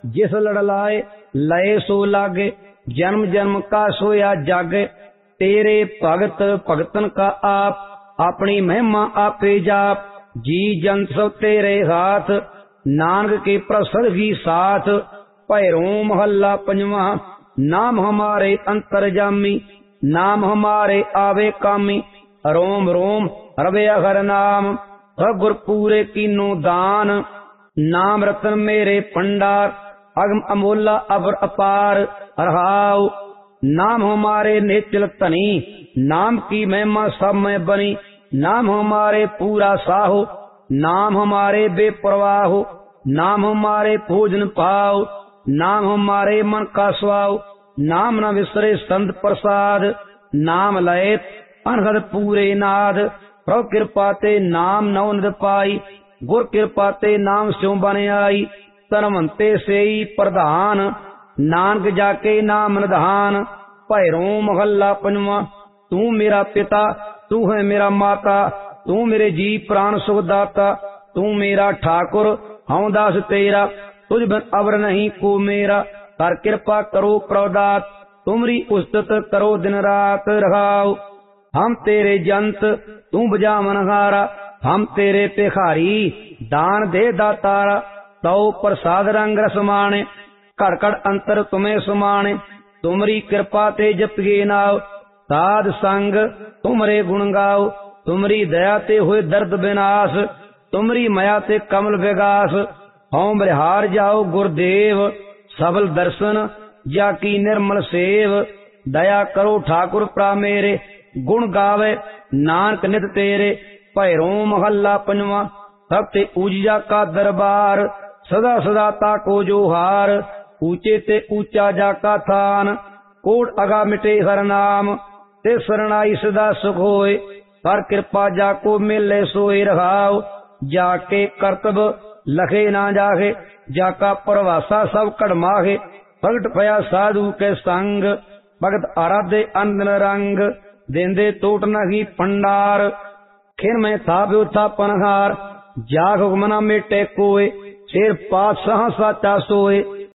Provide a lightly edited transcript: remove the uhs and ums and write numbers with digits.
जिस लड़ लाए लय सो लागे, जन्म जन्म का सोया जागे। तेरे भगत भगतन का आप, अपनी महिमा आपे जाप। जी जन सब तेरे हाथ, नानक के प्रसाद ही साथ। भैरो महला पंजवा, नाम हमारे अंतर्जामी, नाम हमारे आवे कामी। रोम रोम रवे हर नाम, गुर पूरे कीनो दान। नाम रतन मेरे भंडार, अगम अमोला अबर अपार। रहाउ नाम हमारे निचल धनी, नाम की महिमा सब में बनी। नाम हमारे पूरा साहो, नाम हमारे बेपरवाहो। नाम हमारे भोजन पाओ, नाम हमारे मन का स्वाओ। नाम न विसरे संत प्रसाद, नाम लय अनहद पूरे नाद। प्रभु कृपा ते नाम नवनिध पाई, गुर कृपा ते नाम स्यों बन आई। तनवंते से ही प्रधान, नानक जाके नाम निधान। भैरो महला पंजवा, तू मेरा पिता तू है मेरा माता। तू मेरे जी प्राण सुखदाता, तू मेरा ठाकुर हूँ दास तेरा। तुझ बिन अवर नहीं को मेरा, कर कृपा करो प्रदात। तुमरी उस्तत करो दिन रात रहाओ। हम तेरे जंत तू बजा मनहारा, हम तेरे भिखारी दान दे दातारा। तो प्रसाद रंग रस माणे, कड़ कड़ अंतर तुम्हें सुमाणे। तुमरी कृपा ते जपिए नाव, साध संग तुमरे गुण गाओ। तुमरी दया ते हुए दर्द विनाश, तुमरी माया ते कमल विगास। होम बिहार जाओ गुरुदेव, सबल दर्शन जाकी निर्मल सेव। दया करो ठाकुर प्रा मेरे, गुण गावे नानक नित तेरे। भैरो महला पंजवा, सबते ऊजिया का दरबार। सदा सदा ताको जो हार, ऊंचे ते ऊंचा जाका थान। कोट अगा मिटे हर नाम, ते शरणाई सदा सुख होए। कर कृपा जाको मिले सोए रहाओ। जाके करतब लखे ना जाहे, जाका परवासा सब कड़माहे। भगत भया साधु के संग, भगत आराधे अंदन रंग। देंदे टोट नही भंडार, खिन में थाप्यो था पनहार। जाग हुकमना मिटे कोय, शेर पातशाह साचा सोए।